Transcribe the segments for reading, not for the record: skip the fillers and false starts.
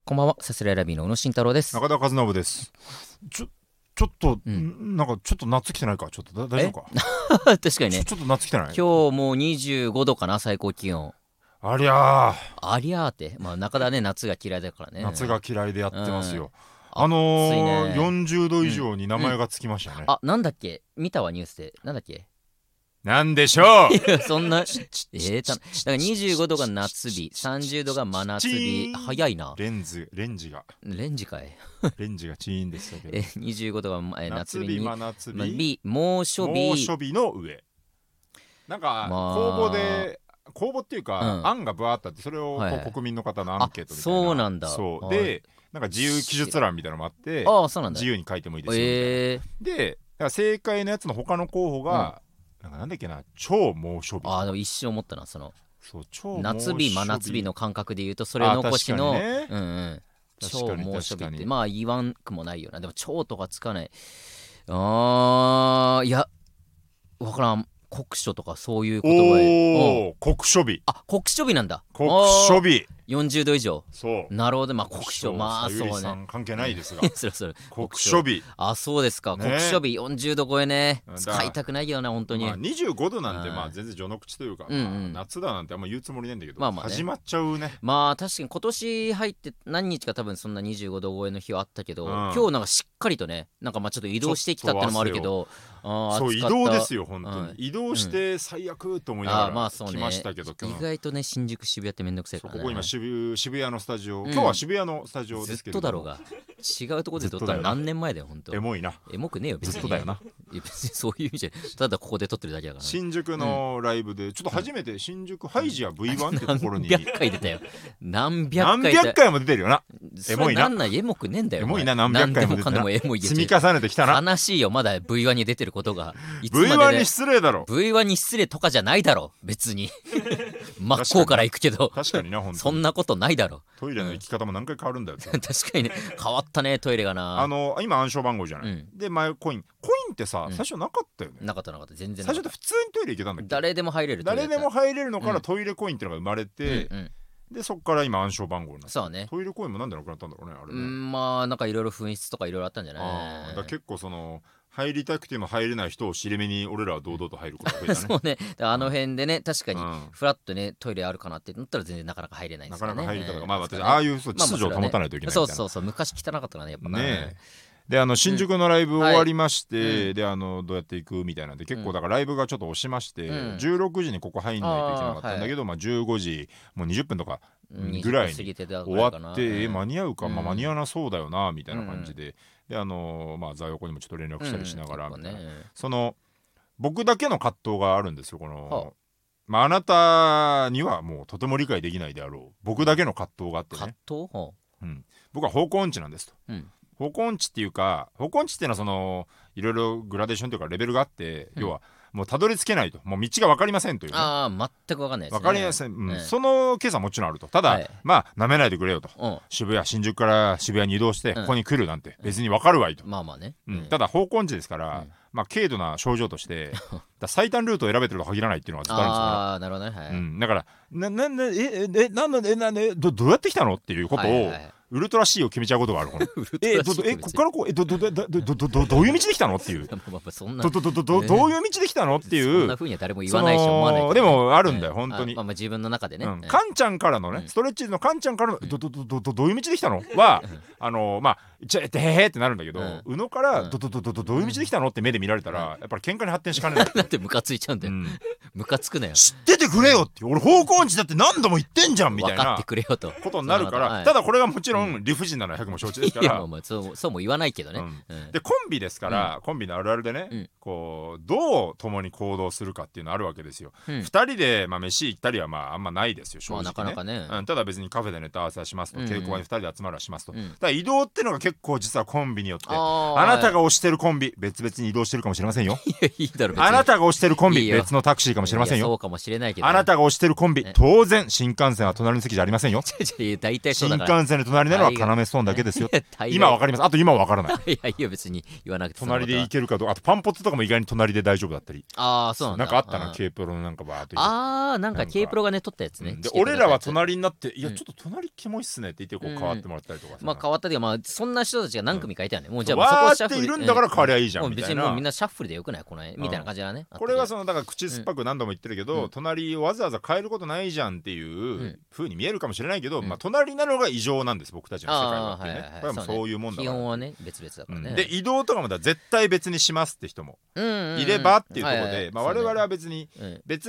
こんばんは、さすらいラビーの宇野慎太郎です。 中田和信です。ちょっと、なんかちょっと夏来てないか。ちょっと大丈夫か。 確かにね。 ちょっと夏来てない。 今日もう25度かな、最高気温。 ありゃーって、まあ中田ね、夏が嫌いだからね。 夏が嫌いでやってますよ。 暑いね。 40度以上に名前がつきましたね。 なんだっけ、見たわニュースで。なんだっけ。 なんでしょう。 いやそんなだから25度が夏日、30度が真夏日。早いな。 レンジがレンジがチーンでしたけど。 25度が夏日に真夏日、 猛暑日の上。なんか公募っていうか、案がバーッとあって、それを国民の方のアンケートみたいな。 そうなんだ。 そうで、なんか自由記述欄みたいなのもあって、自由に書いてもいいですよみたいな。で、だから正解のやつの他の候補が、なんだっけな、超猛暑日。 でも一瞬思ったな、そう超夏日真夏日の感覚で言うと、それ残しの、超猛暑日ってまあ言わんくもないよな。でも超とかつかない。いやわからん。酷暑とかそういう言葉で。酷暑日。 酷暑日なんだ。 酷暑日。 40度以上。 そう。 なるほど。まあ酷暑、まあそうね。 関係ないですが。 それ酷暑日。 そうですか。酷暑日40度超えね。使いたくないよな本当に。 25度なんてまあ全然序の口というか、夏だなんてあんま言うつもりないんだけど、始まっちゃうね。 まあ確かに今年入って何日か多分そんな25度超えの日はあったけど、今日なんかしっかりとね、なんかまあちょっと移動してきたってのもあるけど、 そう移動ですよ本当に。移動して最悪と思いながら来ましたけど、 意外とね新宿渋谷ってめんどくさいからね。 ここ今渋谷のスタジオ、今日は渋谷のスタジオですけど、 ずっとだろうが違うところで撮ったら何年前だよ本当。 エモいな。 エモくねえよ別に。 ずっとだよな。 別にそういう意味じゃただここで撮ってるだけだから。 新宿のライブでちょっと初めて新宿ハイジア V1 ってところに何百回出たよ。何百回も出てるよな。 エモいな。エモくねえんだよ。 エモいな。何百回も出てるな。積み重ねてきたな。 悲しいよまだ V1 に出てることが。 V1 に失礼だろ。 V1 に失礼とかじゃないだろ別に。真っ向から行くけど。 確かにな本当に。 そんなことないだろ。 トイレの行き方も何回変わるんだよ。 確かにね変わったねトイレがな。 今暗証番号じゃない。で前コインってさ最初なかったよね。 なかった全然。 最初って普通にトイレ行けたんだっけ。 誰でも入れる。 誰でも入れるのからトイレコインっていうのが生まれて、でそっから今暗証番号になって。 そうね。 トイレコインもなんでなくなったんだろうねあれね。 まあなんかいろいろ紛失とかいろいろあったんじゃない。 だ結構その入りたくても入れない人を尻目に俺らは堂々と入ることが増えたね。 そうね。あの辺でね確かにフラッとねトイレあるかなってなったら全然なかなか入れないですからね。 なかなか入り方がまあ私ああいう秩序を保たないといけないみたいな。 そう昔汚かったからねやっぱね。 で新宿のライブ終わりまして、でどうやっていくみたいなんで結構だからライブがちょっと押しまして、16時にここ入んないといけなかったんだけど、15時もう20分とかぐらいに終わって間に合うか、間に合わなそうだよなみたいな感じで、で座横にもちょっと連絡したりしながらみたいな、その僕だけの葛藤があるんですよ。このあなたにはもうとても理解できないであろう僕だけの葛藤があってね。僕は方向音痴なんですと。方向音痴っていうか、方向音痴っていうのはそのいろいろグラデーションというかレベルがあって、要はもうたどり着けないと、もう道が分かりませんというね。 全く分かんないですね。 分かりません、そのケースはもちろんあると。ただ、まあなめないでくれよと、新宿から渋谷に移動してここに来るなんて別に分かるわいと。ただ方向音痴ですから、軽度な症状として最短ルートを選べてるとは限らないっていうのがずっとあるんですよ。 なるほどね。 だからどうやって来たのっていうことをウルトラ C を決めちゃうことがある。こっからこうどういう道できたのっていう、どういう道できたのっていう、 そんな風には誰も言わないし思わない。 でもあるんだよ本当に。 自分の中でね。 カンちゃんからのね、ストレッチーズのカンちゃんからのどういう道できたのはへへってなるんだけど、宇野からどういう道できたのって目で見られたらやっぱり喧嘩に発展しかねない。 だってムカついちゃうんだよ。ムカつくなよ。 知っててくれよって、俺方向音痴だって何度も言ってんじゃんみたいな分かってくれよとことになるから。ただこれがもちろん理不尽なのは100も承知ですから。 そうも言わないけどね。 でコンビですから、コンビのあるあるでね、こうどう共に行動するかっていうのあるわけですよ。2人で飯行ったりはあんまないですよ正直ね。 なかなかね。 ただ別にカフェでネタ合わせはしますと、稽古場に2人で集まりはしますと。だから移動っていうのが結構実はコンビによって、あなたが推してるコンビ別々に移動してるかもしれませんよ。あなたが推してるコンビ別のタクシーかもしれませんよ。 そうかもしれないけど、 あなたが推してるコンビ当然新幹線は隣の席じゃありませんよ。 大体そうだから。 新幹線の隣隣なのは要ストーンだけですよ今わかります。あと今はわからないいやいや別に言わなくて隣でいけるかどうか。あとパンポツとかも意外に隣で大丈夫だったり。 ああそうなんだ。 なんかあったな K プロのなんかバーっと。 ああなんか K プロがね撮ったやつね。 で俺らは隣になっていやちょっと隣キモいっすねって言ってこう変わってもらったりとか。 まあ変わったりまあそんな人たちが何組かいたよね。もうじゃあわそこシャッフルーっているんだから変わりゃいいじゃんみたいな。 別にもうみんなシャッフルでよくないこのみたいな感じだね。 これはそのだから口酸っぱく何度も言ってるけど隣をわざわざ変えることないじゃんっていう風に見えるかもしれないけどまあ隣なのが異常なんです僕たちの世界はっていうね。これはもうそういうもんだから。 基本はね別々だからね。 で移動とかもだ絶対別にしますって人もいればっていうところで我々は別に別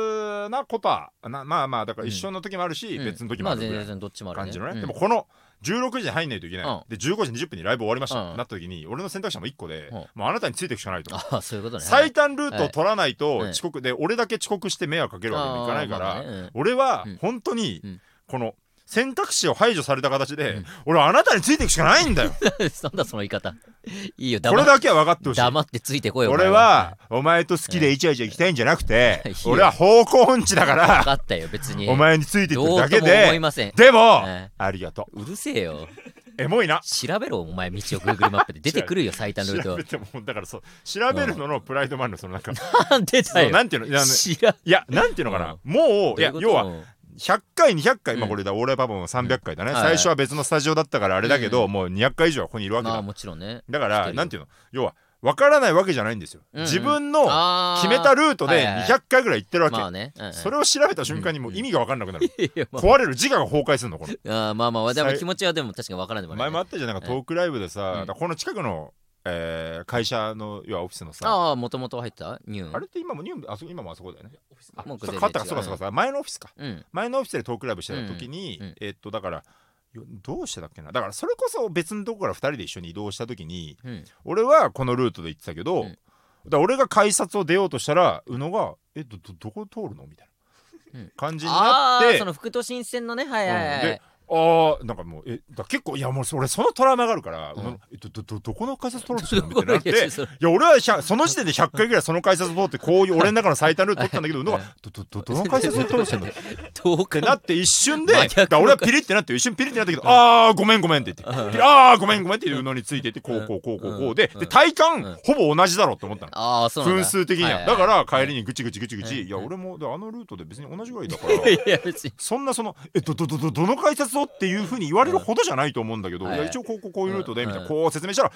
々なことはまあまあだから一緒の時もあるし別の時もあるぐらい感じのね。でもこの16時に入んないといけないで15時20分にライブ終わりましたなった時に俺の選択肢も1個でもうあなたについていくしかないと。最短ルートを取らないと遅刻で俺だけ遅刻して迷惑かけるわけにもいかないから俺は本当にこの選択肢を排除された形で俺はあなたについていくしかないんだよなんだその言い方いいよこれだけは分かってほしい。 黙ってついてこいよ。 俺はお前と好きでイチャイチャ行きたいんじゃなくて俺は方向音痴だから分かったよ別にお前についていくだけででもありがとう。 うるせえよエモいな。 調べろお前道を Google マップで出てくるよ最短ルート。 調べてもだからそう調べるののプライドもあるのそのなんかなんでだよなんていうのいやなんていうのかなもういや要は100回200回まあこれだオーライパパも300回だね。最初は別のスタジオだったからあれだけどもう200回以上はここにいるわけだ。 もちろんね。 だからなんていうの要は分からないわけじゃないんですよ。自分の決めたルートで200回ぐらい行ってるわけ。それを調べた瞬間にもう意味が分かんなくなる。壊れる自我が崩壊するのこれ。 まあまあでも気持ちはでも確かに分からない。 前もあったじゃんなんかトークライブでさこの近くの会社の要はオフィスのさもともと入ったニューあれって今もニュー今もあそこだよね。 変わったかそうか前のオフィスか前のオフィスでトークライブしてた時にだからどうしてだっけなだからそれこそ別のとこから2人で一緒に移動した時に俺はこのルートで行ってたけどだから俺が改札を出ようとしたら宇野がどこ通るのみたいな感じになってその副都心線のねでなんかもう結構いやもう俺そのトラウマがあるからどこの改札通ろうとしてるのみたいになっていや俺はその時点で100回ぐらいその改札を通ってこういう俺の中の最短ルート取ったんだけどどの改札を通ろうとしてるのってなって一瞬で俺はピリってなって一瞬ピリってなったけどごめんって言ってごめんっていうのについててこうで体感ほぼ同じだろって思ったの分数的には。だから帰りにぐちぐちいや俺もあのルートで別に同じぐらいだからそんなどの改札っていう風に言われるほどじゃないと思うんだけどいや一応こういうルートでみたいなこう説明したら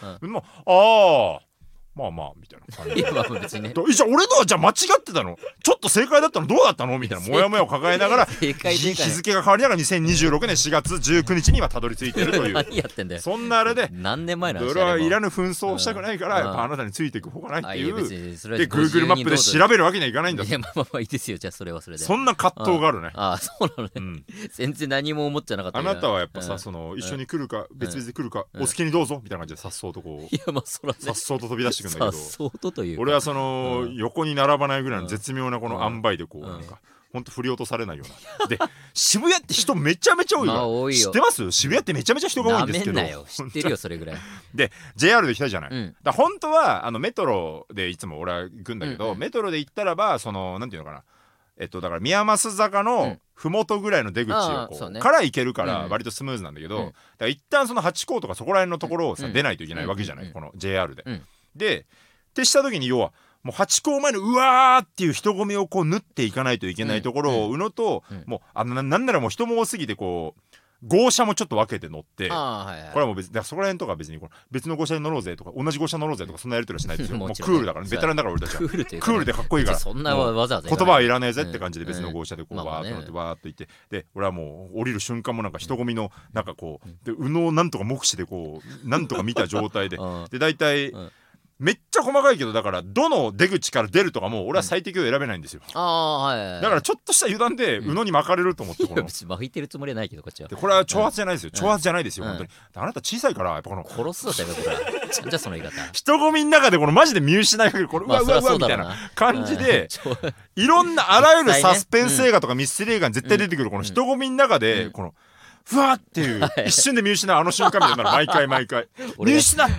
まあみたいな感じで別にねじゃあ俺のはじゃあ間違ってたのちょっと正解だったのどうだったのみたいなモヤモヤを抱えながら日付が変わりながら2026年4月19日にはたどり着いてるという何やってんだよそんなあれで何年前の話俺はいらぬ紛争をしたくないからやっぱあなたについていく方がないっていうで Google マップで調べるわけにはいかないんだ。 いやまあいいですよじゃあそれはそれでそんな葛藤があるね。 そうなのね全然何も思っちゃなかった。 あなたはやっぱさ一緒に来るか別々で来るかお好きにどうぞみたいな感じでさっそうとこうさっそうと飛び出してくんだけど俺はその横に並ばないぐらいの絶妙なこの塩梅でこうなんかほんと振り落とされないようなで渋谷って人めちゃめちゃ多いよ。知ってます？渋谷ってめちゃめちゃ人が多いんですけど知ってるよそれぐらいで JR で来たじゃないだ本当はメトロでいつも俺は行くんだけどメトロで行ったらばそのなんていうのかなだから宮益坂の麓ぐらいの出口をこうから行けるから割とスムーズなんだけどだから一旦その八甲とかそこら辺のところをさ出ないといけないわけじゃないこの JR ででってした時に要はもう八甲前のうわーっていう人混みをこう縫っていかないといけないところを宇野ともうなんならもう人も多すぎてこう号車もちょっと分けて乗ってこれはもう別にそこら辺とか別に別の号車に乗ろうぜとか同じ号車に乗ろうぜとかそんなやり取りはしないですよもうクールだからベテランだから俺たちはクールでかっこいいからそんなわざわざ言葉はいらねえぜって感じで別の号車でこうわーっと乗ってわーっと行ってで俺はもう降りる瞬間もなんか人混みのなんかこうで宇野をなんとか目視でこうなんとか見た状態でで大体めっちゃ細かいけどだからどの出口から出るとかも俺は最適を選べないんですよだからちょっとした油断で宇野に巻かれると思って別に巻いてるつもりはないけどこっちはこれは挑発じゃないですよ挑発じゃないですよ本当にあなた小さいからやっぱこの殺すだったよこれじゃあその言い方人混みの中でこのマジで見失いかけるこれうわみたいな感じでいろんなあらゆるサスペンス映画とかミステリー映画に絶対出てくるこの人混みの中でこのふわっていう一瞬で見失うあの瞬間みたいな毎回見失った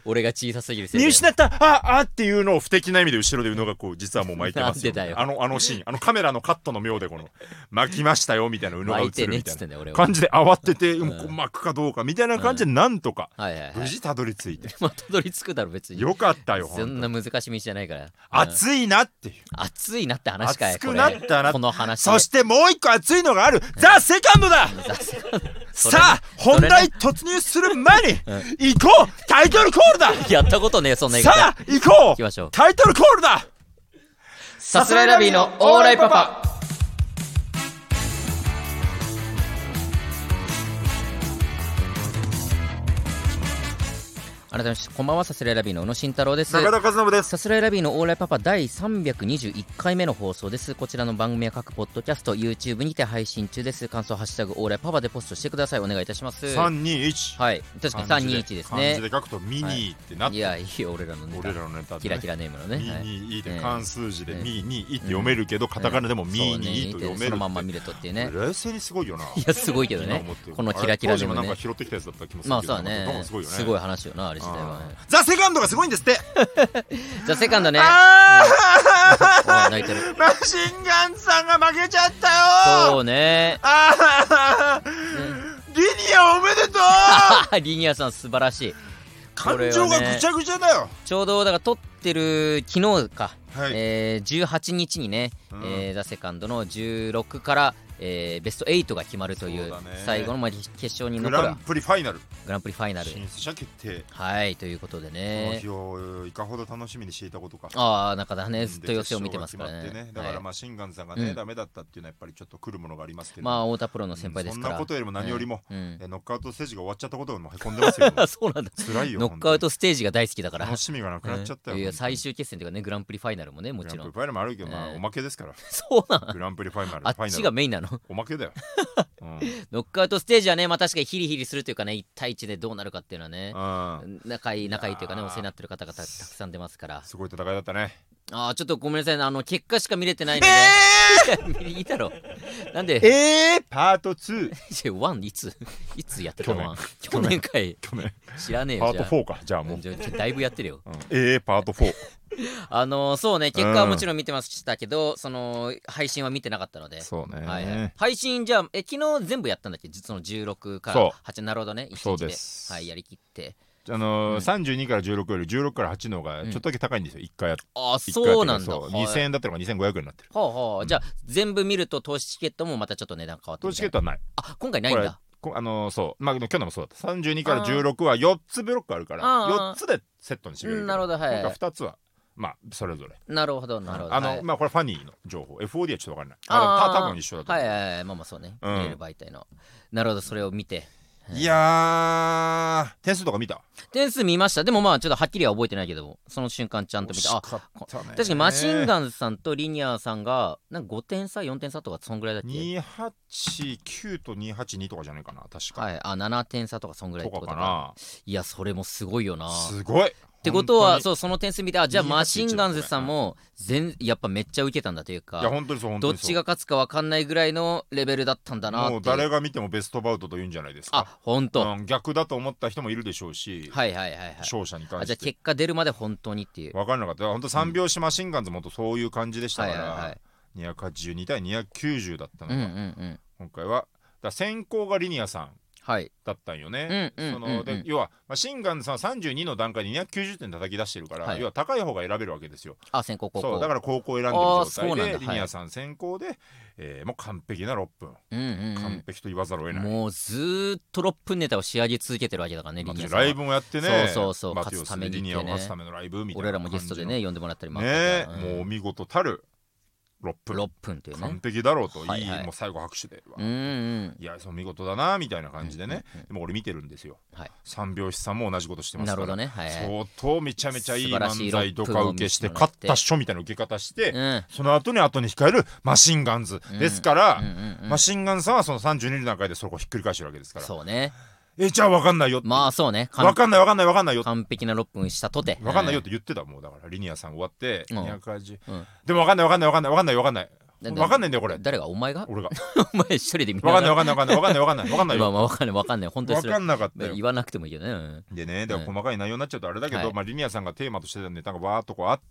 俺が小さすぎるせいで見失ったあっていうのを不敵な意味で後ろで宇野がこう実はもう巻いてますよ、 なんでだよあのシーンカメラのカットの妙でこの巻きましたよみたいな宇野が映るみたいな感じで慌てて巻くかどうかみたいな感じでなんとか無事たどり着いて、 まあたどり着くだろ別に。 よかったよ。 そんな難しい道じゃないから。 熱いなっていう、 熱いなって話かい。 熱くなったなこの話。 そしてもう一個熱いのがある、ザ・セカンドだ。さあ本題突入する前に行こう、タイトルコールだ。 やったことねえそんな言い方。 さあ行こう、 行きましょう。 タイトルコールだ。 さすらいラビーのオーライパパ。改めましてこんばんは、さすらいラビーの宇野慎太郎です。 中田和信です。 さすらいラビーのオーライパパ第321回目の放送です。こちらの番組は各ポッドキャスト YouTube にて配信中です。感想ハッシュタグオーライパパでポストしてください。お願いいたします。 321、 はい確かに321ですね。 漢字で書くとミニーってなって、 いやいいよ俺らのネタ、キラキラネームのねミニーって漢数字でミニーって読めるけど、カタカナでもミニーと読めるって、 そのまんま見るとっていうね。 冷静にすごいよな。 いやすごいけどね、このキラキラネームね。 当時もなんか拾ってきたやつだった気もするけど、 まあそうだね、 すごいよね。 すごい話よなあれ自体はね。 ザ・セカンドがすごいんですって。 ザ・セカンドね。泣いてる。 マシンガンズさんが負けちゃったよ。 そうね。 リニアおめでとう。 リニアさん素晴らしい。 感情がぐちゃぐちゃだよ。 ちょうどだから撮ってる昨日か、18日にね、ザ・セカンドの16からベスト8が決まるという最後の決勝に残るグランプリファイナル進出者決定、 はいということでね、 この日をいかほど楽しみにしていたことか。 中田ねずっと予選を見てますからね。 だからまあシンガンさんがねダメだったっていうのはやっぱりちょっと来るものがありますけど、 まあ太田プロの先輩ですから、 そんなことよりも何よりもノックアウトステージが終わっちゃったこともへこんでますよ。 そうなんだ、 辛いよ。 ノックアウトステージが大好きだから楽しみがなくなっちゃったよ。 いや最終決戦というかね、グランプリファイナルもね、もちろんグランプリファイナルもあるけど、まあおまけですから。 そうなん、 グランプリファイナルあっちがメインなの。 おまけだよ。 ノックアウトステージはね、まあ確かにヒリヒリするというかね、1対1でどうなるかっていうのはね、仲いいというかね、お世話になってる方がたくさん出ますから。すごい戦いだったね。 ちょっとごめんなさい、結果しか見れてないので。いいだろ。なんでパート2。 1いつやってたの？去年かい。知らねえよ。 パート4か。じゃあもうだいぶやってるよ。 パート4。 そうね、結果はもちろん見てましたけど、その配信は見てなかったので。 そうね。 配信じゃあ昨日全部やったんだっけ？実の16から8。なるほどね。 そうです。 はい、やりきって。 32から16より16から8の方がちょっとだけ高いんですよ、1回やって。 そうなんだ。 2000円だったのが2500円になってる。 じゃあ全部見ると投資チケットもまたちょっと値段変わってる。 投資チケットはない。 今回ないんだ。 そうまあ去年もそうだった。32から16は4つブロックあるから4つでセットにしてくれる。 なるほど、はい。 今回2つはまあそれぞれ。 なるほどなるほど。 まあこれファニーの情報、 FOD はちょっと分かんない。多分一緒だと思う。 はいまあそうね、見れる媒体の。なるほど、それを見て。 いや点数とか見た？ 点数見ました。でもまあちょっとはっきりは覚えてないけど、その瞬間ちゃんと見て、確かにマシンガンズさんとリニアさんがなんか5点差4点差とかそんぐらいだっけ。 289と282とかじゃないかな確か。 7点差とかそんぐらいってことかな。いやそれもすごいよな。 すごいってことはその点数見て、じゃあマシンガンズさんもやっぱめっちゃ受けたんだというか、 いや本当にそう、 どっちが勝つか分かんないぐらいのレベルだったんだなって。 もう誰が見てもベストバウトと言うんじゃないですか。 本当。 逆だと思った人もいるでしょうし、勝者に関して。 じゃあ結果出るまで本当にっていう。 分からなかった。本当3拍子マシンガンズもそういう感じでしたから、282対290だったのが、今回は先行がリニアさんだったんよね。要はシンガンズさんは32の段階で290点叩き出してるから、要は高い方が選べるわけですよ。 先行高校。 そうだから高校選んでる状態でリニアさん先行で、もう完璧な6分、完璧と言わざるを得ない。 もうずーっと6分ネタを仕上げ続けてるわけだからね、リニアさんライブもやってね。 そう勝つためにリニアを勝つためのライブみたいな。 俺らもゲストでね呼んでもらったりもあって、もう見事たる 6分というね、 完璧だろうと。もう最後拍手で、いやそう見事だなみたいな感じでね。でも俺見てるんですよ。三拍子さんも同じことしてますから、相当めちゃめちゃいい漫才とか受けして勝ったっしょみたいな受け方して、その後に控えるマシンガンズですから、マシンガンズさんはその32の段階でそこをひっくり返してるわけですから。 そうね。 じゃあ分かんないよって。 まあそうね、 分かんないよ。 完璧な6分したとて分かんないよって言ってた。もうだからリニアさん終わって280、でも分かんない分かんないんだよこれ。 誰が？お前が？ 俺がお前一人で見分かんない分かんない分かんない分かんない分かんない分かんないよ。 まあ分かんない分かんない本当に分かんなかったよ。 言わなくてもいいけどね。 でね、だから細かい内容になっちゃうとあれだけど、 はいまあリニアさんがテーマとしてたネタがバーっとこうあって、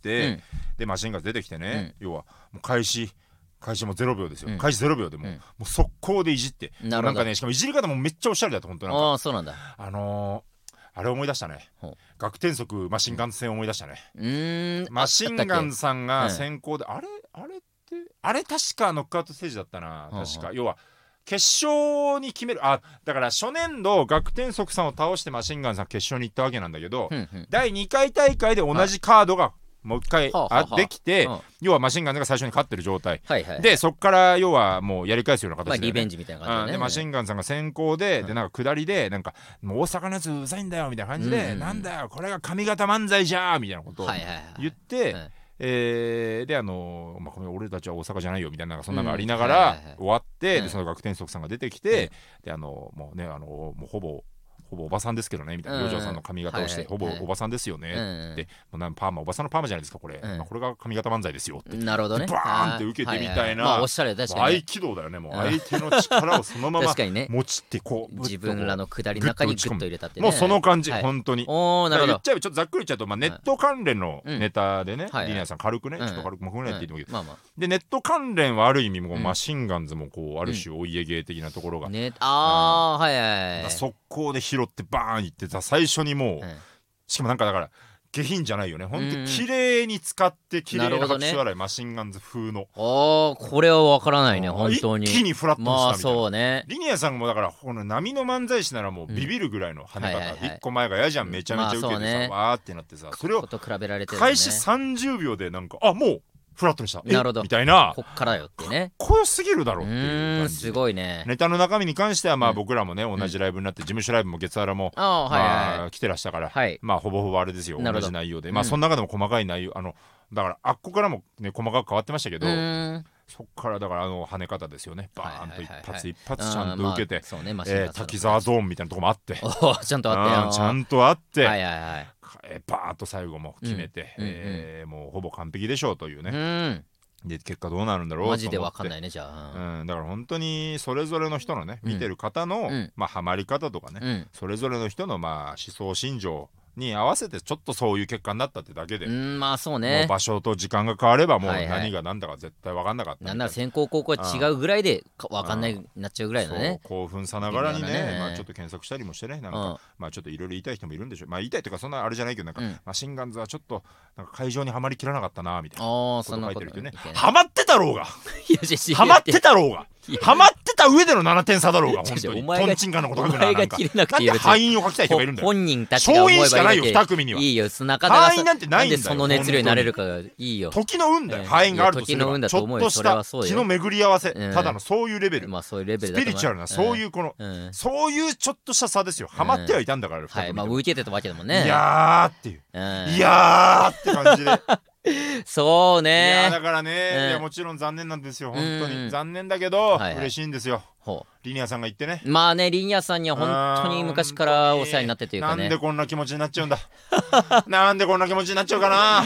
でマシンガンズ出てきてね、要はもう開始も0秒ですよ、開始0秒でもう速攻でいじって、なんかね、しかもいじり方もめっちゃおしゃれだった。本当なんか。 ああそうなんだ。 あれ思い出したね。学天則マシンガンズ戦思い出したね。マシンガンズさんが先行で、あれ確かノックアウトステージだったな。確か要は決勝に決める。だから初年度学天則さんを倒してマシンガンズさん決勝に行ったわけなんだけど、第2回大会で同じカードがもう一回できて、要はマシンガンズが最初に勝ってる状態で、そっから要はもうやり返すような形でリベンジみたいな感じでね。 でマシンガンズさんが先行でなんか下りでなんかもう大阪のやつうざいんだよみたいな感じで、なんだよこれが上方漫才じゃーみたいなことを言って、で俺たちは大阪じゃないよみたいなそんなのがありながら終わって、でその学天則さんが出てきて、でもうねもうほぼおばさんですけどねみたいな、洋上さんの髪型をしてほぼおばさんですよねって、もうパーマおばさんのパーマじゃないですかこれ、これが髪型漫才ですよって、 なるほどね、 バーンって受けてみたいな、 まあおしゃれ確かに合気道だよね。もう相手の力をそのまま持ちってこう自分らの下りの中にグッと入れたってね、 もうその感じ本当に。 おおなるほど。 言っちゃえばちょっとざっくり言っちゃうとネット関連のネタでね、リニアさん軽くねちょっと軽くもうこれやっていいと思うけど、でネット関連はある意味もマシンガンズもこうある種お家芸的なところが速攻で拾ってバーンいってさ、最初にもうしかもなんかだから下品じゃないよね、ほんと綺麗に使って綺麗な拍手笑い、マシンガンズ風の。 これは分からないね本当に。 一気にフラットにしたみたいな。 そうね、 リニアさんもだからこの波の漫才師ならもうビビるぐらいの跳ね方、一個前がやじゃんめちゃめちゃ受けてさわーってなってさ、それを開始30秒でなんかもうフラットにしたみたいな、 こっからよってね、 かっこよすぎるだろっていう感じ。 すごいね。 ネタの中身に関してはまあ僕らもね同じライブになって、事務所ライブも月原もまあ来てらしたから、まあほぼほぼあれですよ同じ内容で、まあその中でも細かい内容だからあっこからもね細かく変わってましたけど、そっからだから跳ね方ですよね。バーンと一発一発ちゃんと受けて、滝沢ゾーンみたいなとこもあって、 ちゃんとあって、 ちゃんとあってバーッと最後も決めて、もうほぼ完璧でしょうというね。で結果どうなるんだろうと思って、 マジで分かんないねじゃあ。 だから本当にそれぞれの人のね見てる方のまあハマり方とかね、それぞれの人のまあ思想心情に合わせてちょっとそういう結果になったってだけで、 まあそうね、 もう場所と時間が変わればもう何が何だか絶対分かんなかった。 なんなら先攻後攻は違うぐらいで分かんないなっちゃうぐらいだね。 興奮さながらにね、まあちょっと検索したりもしてね、なんかまあちょっといろいろ言いたい人もいるんでしょう。まあ言いたいというかそんなあれじゃないけど、なんかマシンガンズはちょっとなんか会場にはまりきらなかったなみたいなこと書いてるけどね。ハマってたろうがハマってたろうがハマってた上での7点差だろうが、本当にトンチンカンのこと書くな。なんかなんで敗因を書きたい人がいるんだよ。 本人たちが思えばいいだけ。 勝因しかないよ2組には。 いいよ、 敗因なんてないんだよ。 その熱量になれるかがいいよ。 時の運だよ。敗因があるとすればちょっとした気の巡り合わせ、ただのそういうレベル、スピリチュアルなそういうこのそういうちょっとした差ですよ。ハマってはいたんだから。 まあ浮いてたわけだもんね。 いやーっていういやーって感じでそうね。 いやだからね、いやもちろん残念なんですよ。本当に残念だけど嬉しいんですよ。リニアさんが言ってね。 まあね、リニアさんには本当に昔からお世話になってというかね。 なんでこんな気持ちになっちゃうんだなんでこんな気持ちになっちゃうかな。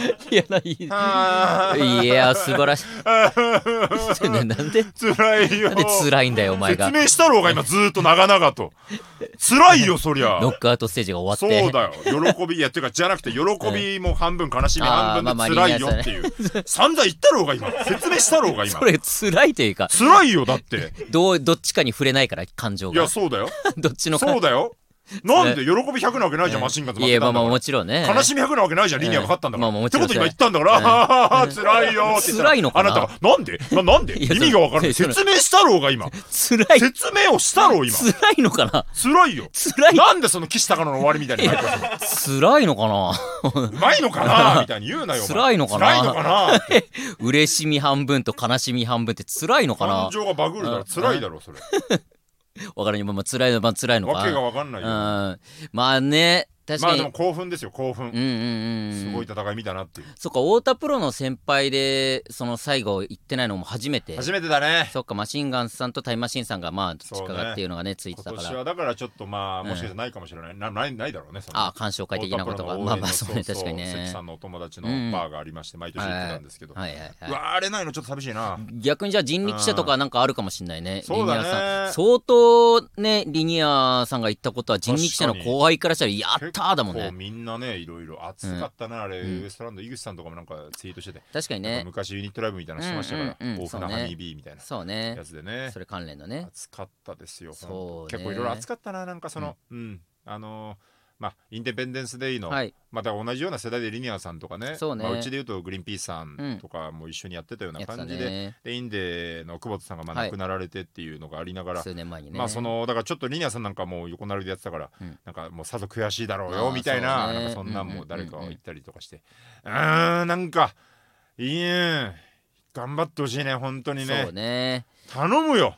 いや素晴らしいなんで辛いよ。 なんで辛いんだよお前が。 説明したろうが今ずーっと長々と辛いよそりゃ。 ノックアウトステージが終わって。 そうだよ、喜び、いやっていうかじゃなくて喜びも半分悲しみ半分で辛いよっていう散々言ったろうが今、説明したろうが今。 それ辛いというか辛いよ。だってどっちかに触れないから感情が。 いやそうだよどっちのそうだよ。なんで喜び100なわけないじゃん、マシンガンズ負けたんだから。 いやまあもちろんね。 悲しみ100なわけないじゃん、リニアが勝ったんだから。ってこと今言ったんだから、辛いよって言ったら、 辛いのかな。 あなたがなんで意味がわからない。説明したろうが今。 辛い。 説明をしたろう今。 辛いのかな。 辛いよ。 辛い。 なんでその岸高野の終わりみたいになってるの。 辛いのかな。 うまいのかなみたいに言うなよ。 辛いのかな。 辛いのかな。 嬉しみ半分と悲しみ半分って辛いのかな。 感情がバグるだろ、辛いだろそれ。 わからんよ、まあ辛いのか。 わけがわかんないよ。 まあね、 確かに。 まあでも興奮ですよ、興奮。 うんうんうん。 すごい戦い見たなっていう。 そっか、太田プロの先輩でその最後行ってないのも初めて。 初めてだね。 そっか、マシンガンズさんとタイムマシーンさんがまあどっちかがっていうのがねついてたから。 今年はだからちょっだからもしかしたらないかもしれない。ないだろうね。 鑑賞会的なことが。まあまあそうね、確かにね。 関さんのお友達のバーがありまして毎年行ってたんですけど。うわ、あれないのちょっと寂しいな。 逆にじゃあ人力車とかなんかあるかもしれないね。 そうだね。 リニアさん相当ね、リニアさんが言ったことは人力車の後輩からしたらやったーだもんね。 みんなね、いろいろ熱かったな、あれ。ウエストランド井口さんとかもなんかツイートしてて。 確かにね。 昔ユニットライブみたいなのしてましたから、大船ハニービーみたいなやつでね。 それ関連のね。 熱かったですよ。結構いろいろ熱かったな、なんかその、まあインデペンデンスデイの、また同じような世代でリニアさんとかね、うちでいうとグリーンピースさんとかも一緒にやってたような感じで、インデの久保田さんが亡くなられてっていうのがありながら、 数年前にね、 まあそのだからちょっとリニアさんなんかもう横並びでやってたから、なんかもうさぞ悔しいだろうよみたいな、なんかそんなんも誰かが言ったりとかして、なんかいいね、頑張ってほしいね、本当にね。 そうね、 頼むよ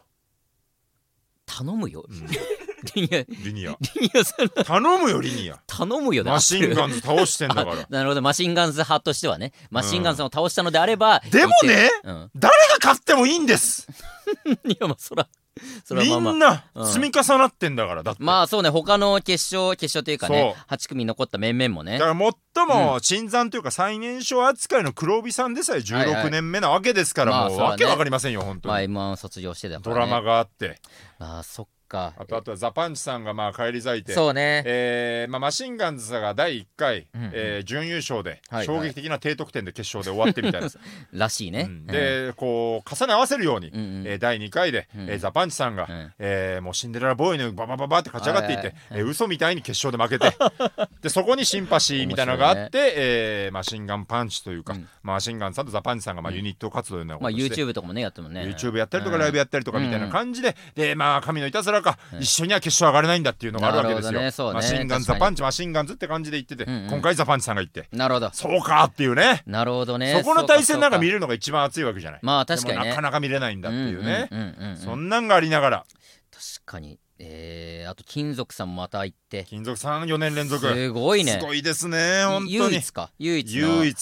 リニアさん頼むよ、リニア頼むよ。 マシンガンズ倒してんだから。 なるほど、マシンガンズ派としてはね、マシンガンズを倒したのであれば、 でもね、誰が勝ってもいいんです。 いや、まあそらみんな積み重なってんだから。だってまあそうね、他の決勝というかね、8組残った面々もね、 だから最も新参というか最年少扱いの黒帯さんでさえ16年目なわけですから、もうわけわかりませんよ本当に。 M1 卒業してたからドラマがあって、 そっか。 あとはザ・パンチさんがまあ返り咲いて、 そうね、 マシンガンズさんが第1回準優勝で衝撃的な低得点で決勝で終わってみたいならしいね。 でこう重ね合わせるように第2回でザ・パンチさんがもうシンデレラボーイのババババって勝ち上がっていって嘘みたいに決勝で負けて、でそこにシンパシーみたいなのがあってマシンガンパンチというかマシンガンさんとザ・パンチさんがユニット活動のようなことして YouTube とかもねやってもね、 YouTube やったりとかライブやったりとかみたいな感じでまあ神のいたずらか一緒には決勝上がれないんだっていうのがあるわけですよ。マシンガンズザ・パンチマシンガンズって感じで言ってて、今回ザ・パンチさんが言って、 なるほど、 そうかっていうね。 なるほどね。 そこの対戦なんか見れるのが一番熱いわけじゃない。 まあ確かにね、 でもなかなか見れないんだっていうね、そんなんがありながら、 確かにあと金属さんもまた行って、 金属さん4年連続すごいね、 すごいですね本当に。 唯一か、唯一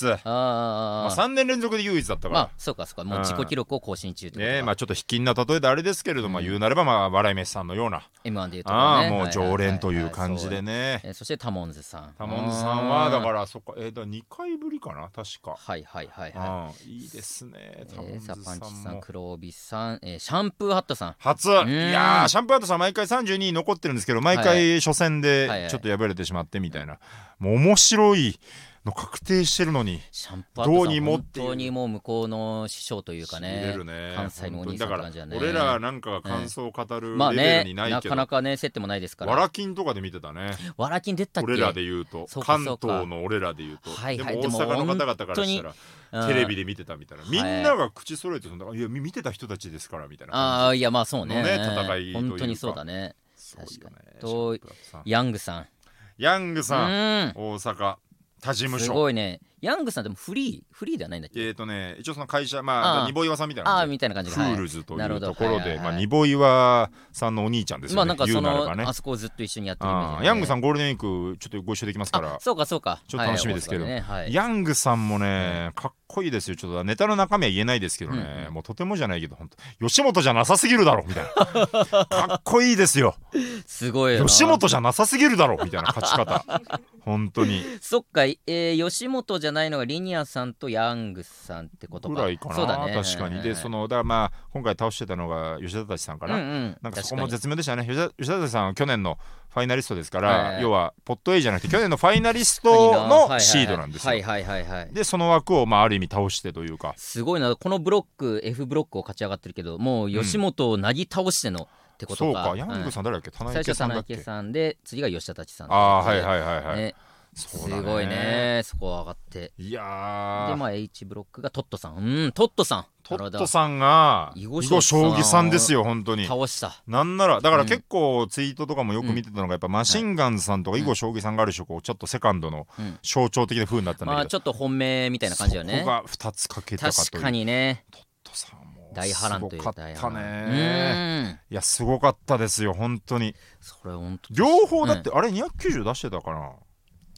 3年連続で唯一だったから、 そうかもう自己記録を更新中ってことか。 まあちょっと卑近な例えであれですけれども、言うなればまあ笑い飯さんのような M1 でいうとこね、 もう常連という感じでね。 そしてタモンズさんはだからそっか2回ぶりかな確か。 いいですね。 ザ・パンチさん、黒帯さん、シャンプーハットさん初。いやシャンプーハットさん毎回32位残ってるんですけど、毎回初戦でちょっと敗れてしまってみたいな、もう面白いの確定してるのに、 どうにもっていう本当にもう向こうの師匠というかね、関西のお兄さんって感じだね。 俺らなんかが感想を語るレベルにないけど、 なかなかね接点もないですから。 わらきんとかで見てたね。 わらきん出たっけ。 俺らで言うと関東の俺らで言うと、でも大阪の方々からしたらテレビで見てたみたいな、みんなが口揃えて、いや見てた人たちですからみたいな感じ。 いやまあそうね、 戦いというか本当にそうだね。確かに。とヤングさん、 大阪他事務所、 すごいね。ヤングさんでもフリーではないんだっけ。 一応その会社、ニボイワさんみたいな感じで、 フールズというところで、ニボイワさんのお兄ちゃんですよね。 なんかそのあそこをずっと一緒にやってるイメージ。 ヤングさんゴールデンウィークちょっとご一緒できますから、 そうかちょっと楽しみですけど、ヤングさんもねかっこいいですよ。ちょっとネタの中身は言えないですけどね、もうとてもじゃないけど本当吉本じゃなさすぎるだろみたいなかっこいいですよ。 すごい吉本じゃなさすぎるだろみたいな勝ち方本当に。 そっか、吉本じゃないのがリニアさんとヤングさんってことかぐらいかな。そうだね、確かに。でだからまあ今回倒してたのが吉田たちさんかな、なんかそこも絶妙でしたね。吉田たちさんは去年のファイナリストですから、要はポット A じゃなくて去年のファイナリストのシードなんですよ。でその枠をある意味倒してというか、 すごいな。このブロック F ブロックを勝ち上がってるけど、もう吉本をなぎ倒してのってことか。 そうか、ヤングさん誰だっけ、田中さんだっけ。 最初田中さんで次が吉田たちさん。すごいね、そこ上がって。いやー、でH ブロックがトットさん。トットさんが囲碁将棋さんですよ。本当に倒した。 なんならだから結構ツイートとかもよく見てたのが、やっぱマシンガンズさんとか囲碁将棋さんがある種こうちょっとセカンドの象徴的な風になったんだけど、 ちょっと本命みたいな感じよね。 そこが2つかけたかという。 確かにね。 トットさんも大波乱というかすごかったね。いやすごかったですよ本当に。 それ本当両方だってあれ290出してたかな。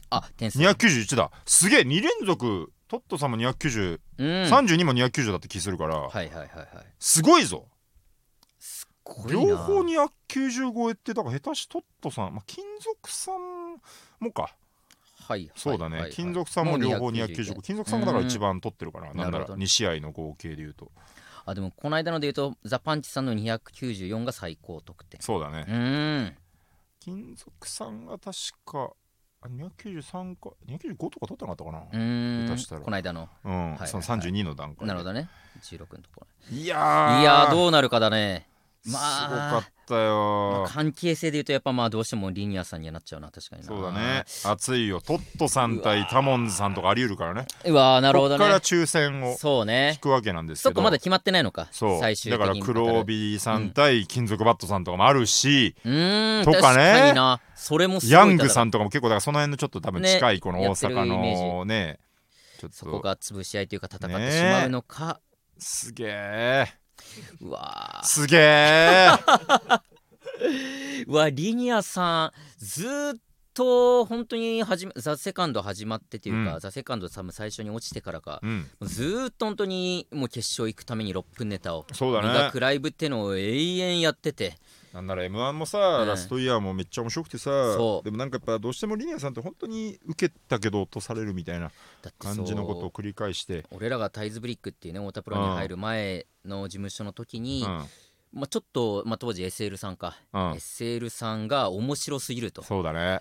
点数 291だ。すげえ、2連続トットさんも290、32も290だって気するから、 はいはいはいはい、 すごいぞ。 すごいな。 両方290超えってだから下手しトットさん、まあ、金属さんもか、 はいそうだね、 はいはいはい、 金属さんも両方 290 295、金属さんがだから一番取ってるからなんなら2試合の合計でいうと。 でもこの間のでいうとザ・パンチさんの294が最高得点。 そうだね。金属さんが確か293か295とか取ってなかったかな。下手したらこの間の、 その32の段階で。 なるほどね。16のところ。 いやどうなるかだね。 すごかったよ。 関係性で言うとやっぱまあどうしてもリニアさんにはなっちゃうな。確かにな。 そうだね。熱いよ。トットさん対タモンズさんとかあり得るからね。 なるほどね。 ここから抽選を引くわけなんですけど、 そっか、まだ決まってないのか。 そう最終的にだから黒帯さん対金属バットさんとかもあるし、とかね、 確かにな。それもすごい。 ヤングさんとかも結構だからその辺のちょっと多分近いこの大阪のね、 ちょっとそこが潰し合いというか戦ってしまうのか。 すげえ。 うわすげえ。 リニアさんずっと本当にザ・セカンド始まってというか、ザ・セカンド多分最初に落ちてからか、ずっと本当にもう決勝行くために6分ネタを磨くライブってのを永遠やってて、 なんなら M1 もさ、ラストイヤーもめっちゃ面白くてさ、でもなんかやっぱどうしてもリニアさんって本当に受けたけど落とされるみたいな感じのことを繰り返して、 俺らがタイズブリックっていうね太田プロに入る前の事務所の時に、ちょっと、当時 SL さんか、SL さんが面白すぎると。 そうだね。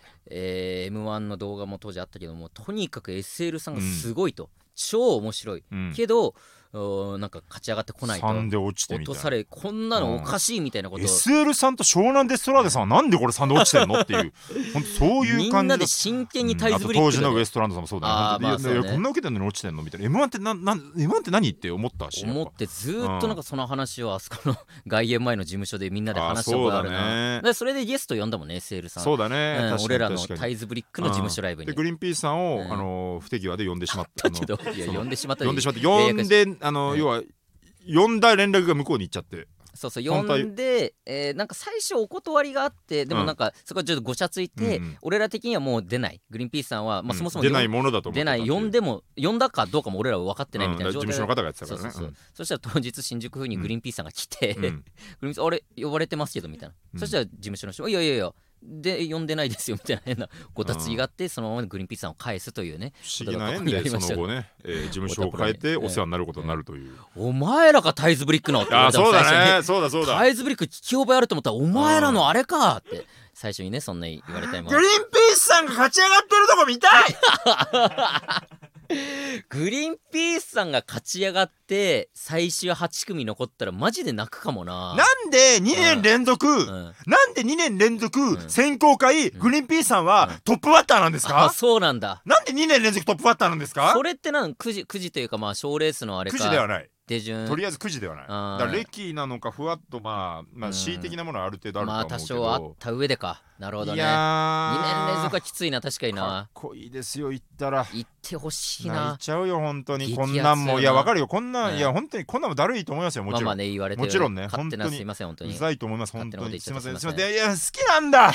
M1 の動画も当時あったけども、とにかく SL さんがすごいと、超面白い、けどなんか勝ち上がってこないと 3で落ちてみたいな、 落とされ、こんなのおかしいみたいなことを、 SL さんと湘南デストラーデさんはなんでこれ3で落ちてんのっていう本当そういう感じみんなで真剣にタイズブリックで、 あと当時のウエストランドさんもそうだね。こんな受けてんのに落ちてんのみたいな。 M1 って何って思ったし、 思ってずーっとなんかその話をあそこの外苑前の事務所でみんなで話したことがあるな。でそれでゲスト呼んだもんね SL さん。 そうだね、 俺らのタイズブリックの事務所ライブに。 でグリーンピースさんを不手際で呼んでしまったけど、いや呼んでしまった呼んで要は呼んだ連絡が向こうに行っちゃって、 そう呼んで、なんか最初お断りがあって、でもなんかそこはちょっとごちゃついて、俺ら的にはもう出ない、グリーンピースさんは、そもそも出ないものだと思ってた、 呼んだかどうかも俺らは分かってないみたいな状態で、 事務所の方がやってたからね。 そしたら当日新宿風にグリーンピースさんが来て、グリーンピースあれ呼ばれてますけどみたいな、そしたら事務所の人いやで呼んでないですよみたいな変なごたついがあって、そのままグリーンピースさんを返すというね、 不思議な縁でその後ね、事務所を変えてお世話になることになるという。 お前らがタイズブリックのって言われたの。 そうだね、そうだタイズブリック聞き覚えあると思ったら、お前らのあれかって最初にね、そんな言われたりも。 グリーンピースさんが勝ち上がってるとこ見たいグリーンピースさんが勝ち上がって最終8組残ったらマジで泣くかもな。 なんで2年連続、選考会、グリーンピースさんはトップバッターなんですか？ そうなんだ。 なんで2年連続トップバッターなんですか？ それってくじというか、賞レースのあれか。 くじではない。 手順とりあえずくじではない。だから歴なのかふわっと恣意的なものはある程度あると思うけど、 多少あった上でか。なるほどね。 いや 2年連続はきついな、確かにな。 かっこいいですよ、言ったら言ってほしいな。 泣いちゃうよ本当に。こんなんもいやわかるよ、こんなん、いや本当にこんなんもだるいと思いますよ、もちろん。 ね、言われてもちろんね、 本当にすいません、本当にうざいと思います、本当にすいません。いや好きなんだ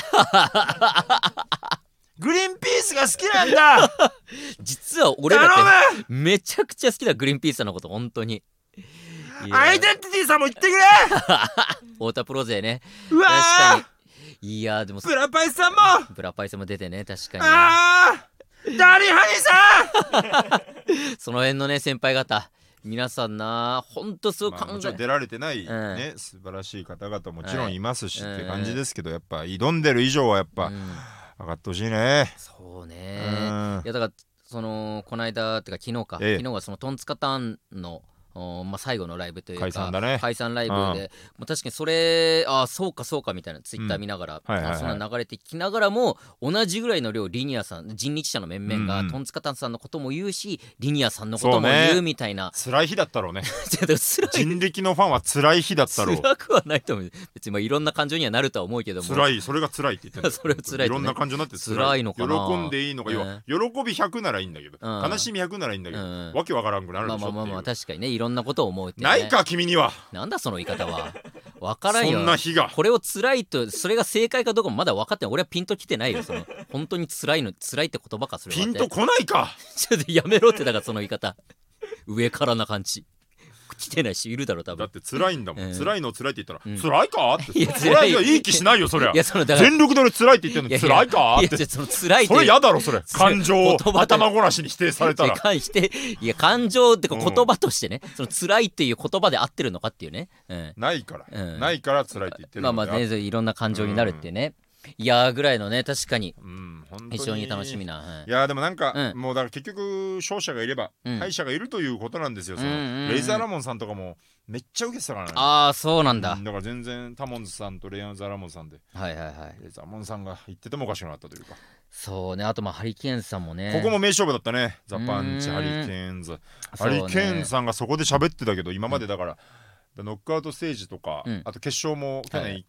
グリーンピースが好きなんだ実は俺だってめちゃくちゃ好きだ、グリーンピースさんのこと、本当に。 アイデンティティさんも言ってくれ太田プロ勢ね。 うわ確かに。いやでもブラパイさんも出てね、確かに。 ダリハニさんその辺のね先輩方皆さんな、ほんとすごいもちろん出られてないね、素晴らしい方々もちろんいますしって感じですけど、やっぱ挑んでる以上はやっぱ上がってほしいね。 そうね。いやだからこの間ってか昨日昨日はそのトンツカタンの最後のライブというか解散ライブで、確かにそれそうかみたいなツイッター見ながら、そんな流れてきながらも、同じぐらいの量リニアさん人力車の面々がトンツカタンさんのことも言うし、リニアさんのことも言うみたいな。 辛い日だったろうね人力のファンは辛い日だったろう。 辛くはないと思う。別にいろんな感情にはなるとは思うけども、 辛い、それが辛いって言ってるそれは辛い、 いろんな感情になって辛いのかな。 喜んでいいのか、喜び100ならいいんだけど、悲しみ100ならいいんだけど、わけわからんくなるでしょっていう。 確かにね、いろんなことを思うってないか君には。 なんだその言い方は分からんよ。 そんな日がこれを辛いとそれが正解かどうかもまだ分かってない。俺はピンときてないよ。その本当に辛いって言葉かそれはピンとこないか。 ちょっとやめろってだからその言い方上からな感じ来てないしいるだろ多分。 だって辛いんだもん、辛いの辛いって言ったら、 うん辛いかっていやそれはいい気しないよそりゃ。 いやそのだから全力で俺辛いって言ってんのに辛いかって。 いやその辛いってそれやだろそれ。感情を言葉で頭ごなしに否定されたら。 関していや感情ってか言葉としてね、その辛いっていう言葉で合ってるのかっていうね、 ないから、 うんないから辛いって言ってるのに。 まあまあねいろんな感情になるっていうね、いやーぐらいのね確かに本当に非常に楽しみな、 いやでもなんか、 うんもうだから結局勝者がいれば、 うん敗者がいるということなんですよ。そのレイザーラモンさんとかもめっちゃ受けてたからね。 ああそうなんだ、 だから全然タモンズさんとレイザーラモンさんで、 はいはいはいレイザーラモンさんが言っててもおかしくなかったというか、 そうね。あとまあハリケーンさんもねここも名勝負だったね。ザ・パンチハリケーンズ、ハリケーンさんがそこで喋ってたけど、今までだから、ノックアウトステージとか、あと決勝も去年行って、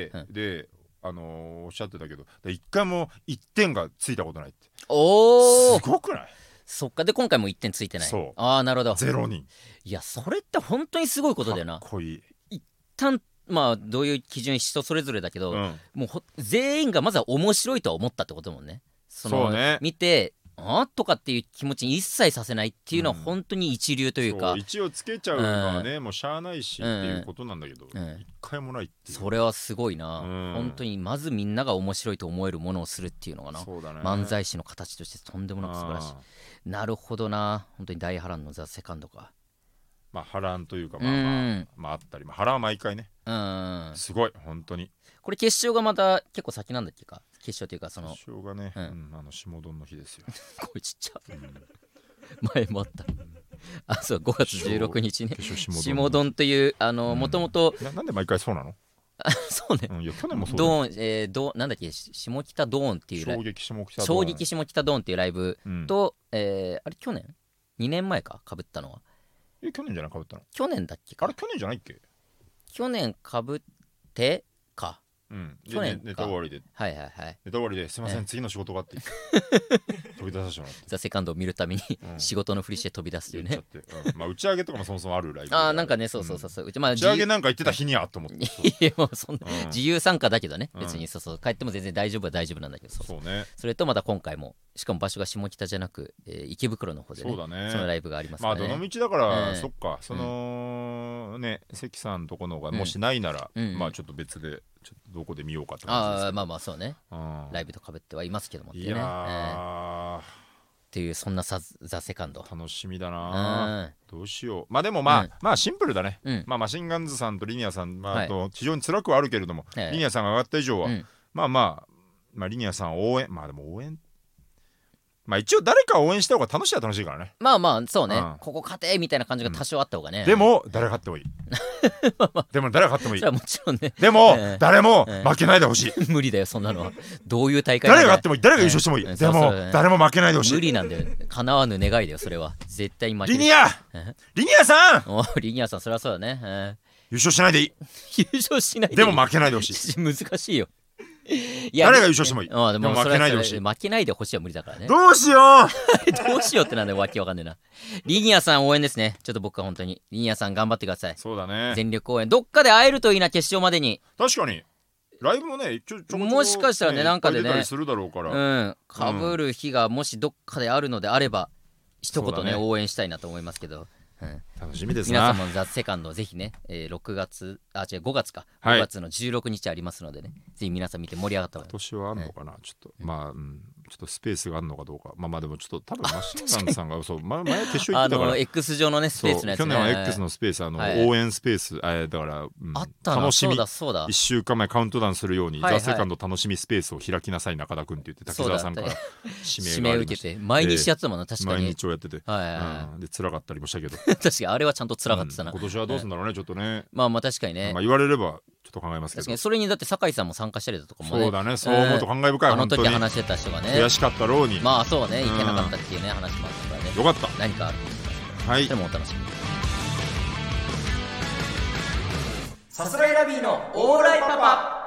でおっしゃってたけど一回も1点がついたことないって。 おおすごくない？ そっか。で今回も1点ついてない。 そう。 ああなるほど。 0人。 いやそれって本当にすごいことだよな。 かっこいい。 一旦まあどういう基準人それぞれだけど、もう全員がまずは面白いとは思ったってことだもんね。 そうね。 見てとかっていう気持ちに一切させないっていうのは本当に一流というか、 一応つけちゃうのはね、もうしゃあないしっていうことなんだけど、一回もないっていう。 それはすごいな、本当にまずみんなが面白いと思えるものをするっていうのがな、 そうだね、 漫才師の形としてとんでもなく素晴らしい。なるほどな。本当に大波乱のザ・セカンドか。 まあ波乱というかまああったり、波乱は毎回ね、すごい本当に。 これ決勝がまた結構先なんだっけか。決勝というかその決勝がね、下丼の日ですよ。 これちっちゃ、前もあったあそう5月16日ね下丼というもともとなんで毎回そうなのそうね、 いや去年もそうドーンなんだっけ下北ドーンっていう衝撃下北ドーンっていうライブと、あれ去年2年前か被ったのは。 去年じゃない被ったの。 去年だっけか。 あれ去年じゃないっけ。 去年被ってか。 去年ネタ終わりで、 はいはいはい、 ネタ終わりですいません、次の仕事があって飛び出させてもらってザ・セカンドを見るために仕事のふりして飛び出すというね。 まあ打ち上げとかもそもそもあるライブ。 なんかねそう打ち上げなんか行ってた日にやと思って。 いやもうそんな自由参加だけどね、別にそう帰っても全然大丈夫は大丈夫なんだけど、 そうね。 それとまた今回もしかも場所が下北じゃなく池袋の方でね、そのライブがありますからね。 まあどの道だからそっか、そのね関さんとこのがもしないならまあちょっと別でちょっとどこで見ようかって感じですけど。 まあまあそうね、ライブと被ってはいますけどもっていうね。いやーっていうそんなザ・セカンド楽しみだな。どうしよう。まあでもまあシンプルだね。まあマシンガンズさんとリニアさんあと非常に辛くはあるけれども、リニアさんが上がった以上はまあリニアさん応援、まあでも応援まあ一応誰か応援した方が楽しいは楽しいからね。 まあまあそうね、ここ勝てみたいな感じが多少あった方がね。 でも誰が勝ってもいい。でも誰が勝ってもいい。 それはもちろんね。 でも誰も負けないでほしい。 無理だよそんなのは。どういう大会誰が勝ってもいい、誰が優勝してもいい。でも誰も負けないでほしい。 無理なんだよ。叶わぬ願いだよそれは。絶対負けリニアさんリニアさんそれはそうだね。 優勝しないでいい。 優勝しないでいい。 でも負けないでほしい。 難しいよ。 誰が優勝してもいい。 でも負けないでほしい。負けないでほしいは無理だからね。 どうしようどうしようってなんでわけわかんねえな。リニアさん応援ですね。ちょっと僕は本当にリニアさん頑張ってください。 そうだね。 全力応援。どっかで会えるといいな、決勝までに。 確かにライブもねもしかしたらねなんかでねするだろうから被る日がもしどっかであるのであれば一言ね応援したいなと思いますけど。 楽しみですな。 皆さんもザ・セカンドぜひね、5月か5月の16日ありますのでね、ぜひ皆さん見て盛り上がった方がいい。 今年はあんのかな、ちょっとまあちょっとスペースがあるのかどうか、まあでもちょっと多分マシンガンズさんがそう前決勝行ってたから X 上のねスペースのやつね。 去年は X のスペース応援スペースだからあったな。 楽しみそうだ 1週間前カウントダウンするようにザ・セカンド楽しみスペースを開きなさい中田君って言って滝沢さんから指名受けて毎日やってたもんな。確かに毎日をやっててで辛かったりもしたけど確かにあれはちゃんと辛かったな。 今年はどうすんだろうねちょっとね。 まあ確かにね言われればちょっと考えますけど。 確かにそれにだって酒井さんも参加したりだとかもね。 そうだね、そう思うと感慨深い。 あの時話してた人がね悔しかったろうにまあそうね行けなかったっていうね話もあったからね。 よかった。 何かあると思いますから。 はい、 それもお楽しみに。さすらいラビーのオーライパパ。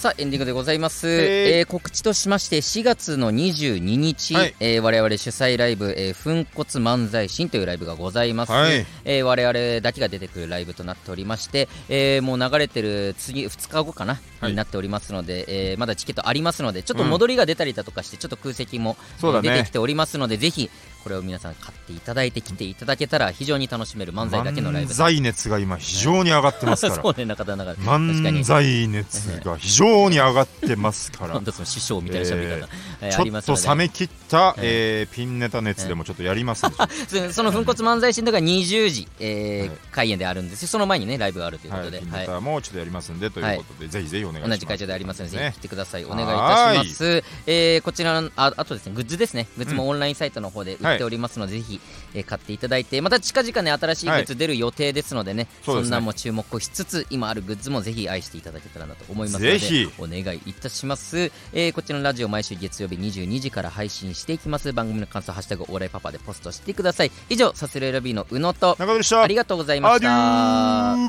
さあエンディングでございます、告知としまして4月の22日、我々主催ライブ、粉骨漫才師というライブがございます、我々だけが出てくるライブとなっておりまして、もう流れてる次2日後かな、になっておりますので、まだチケットありますのでちょっと戻りが出たりだとかして、ちょっと空席も、出てきておりますので、ぜひこれを皆さん買っていただいて来ていただけたら非常に楽しめる漫才だけのライブ。 漫才熱が今非常に上がってますからそうね、中田漫才熱が非常に上がってますから本当その師匠みたいな喋り方、 ちょっと冷め切った、ピンネタ熱でもちょっとやりますんでその粉骨漫才師のが20時、開演であるんですよ。その前にねライブがあるということで、 ピンネタもちょっとやりますんで、ということで、ぜひぜひお願いします。 同じ会場でありますので、ぜひ来てください。お願いいたします。こちらあとですね、グッズですね、グッズもオンラインサイトの方で売っておりますので、ぜひ買っていただいて、また近々ね新しいグッズ出る予定ですのでね、そんなも注目しつつ今あるグッズもぜひ愛していただけたらなと思いますので、ぜひお願いいたします。こちらのラジオ毎週月曜日22時から配信していきます。番組の感想ハッシュタグオーライパパでポストしてください。以上サスレラビーの宇野と中田でした。 ありがとうございました。